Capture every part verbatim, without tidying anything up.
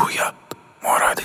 رویا مرادی.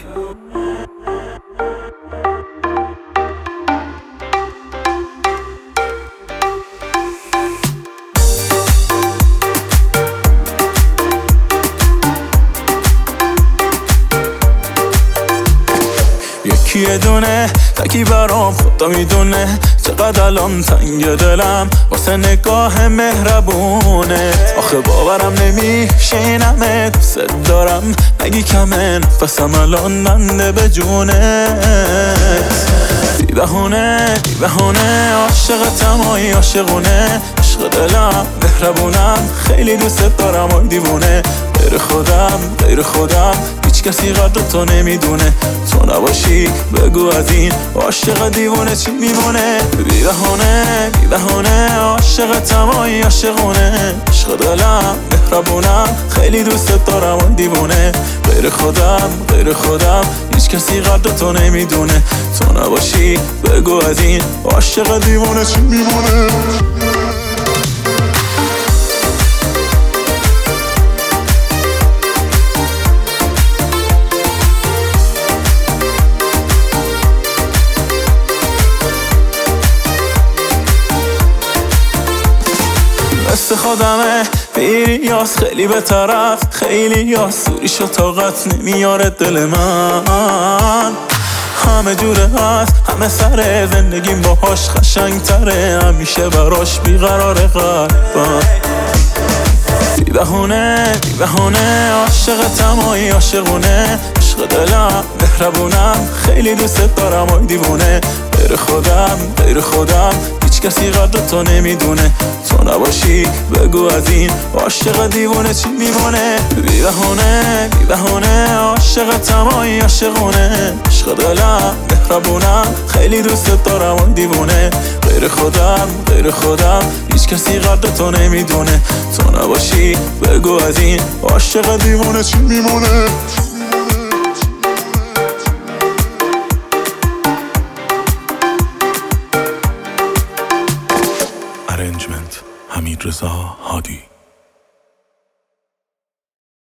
یکی یه دونه تکی برام خدا میدونه چقدر الان تنگ دلم واسه نگاه مهربونه. آخه باورم نمیشه اینمه دوست دارم نگی کمه نفسم الان بنده به جونت. بی بهونه بی بهونه عاشقتم آی عاشقونه عشق دلم مهربونم خیلی دوست دارم آی دیوونه. غیر خودم غیر خودم هیچ کسی قدر تو نمیدونه تو نباشی بگو از این عاشق دیوونه چی میمونه. بی بهونه بی بهونه عاشقتم آی عاشقونه عشق دلم مهربونم خیلی دوست دارم آی دیوونه. غیر خودم غیر خودم هیچ کسی قدر تو نمیدونه تو نباشی بگو از این عاشق دیوونه چی میمونه. مثل خودمه بیری یاس خیلی به طرف خیلی یاس سوریش و طاقت نمیاره دل من. همه جوره هست همه سره زندگیم باهاش قشنگ تره همیشه براش بیقراره قلبم. بی بهونه بی بهونه عاشقتم آی عاشقونه عشق دلم مهربونم خیلی دوست دارم آی دیوونه. غیر خودم غیر خودم هیچ کسی قدر تو نمیدونه تو نباشی بگو از این عاشق دیوونه چی میمونه. بی بهونه بی بهونه عاشقتم آی عاشقونه عشق دلم مهربونم خیلی دوست دارم آی دیوونه. غیر خودم غیر خودم هیچ کسی قدر تو نمیدونه تو نباشی بگو از این عاشق دیوونه چی میمونه. ارنجمنت حمید رضا هادی.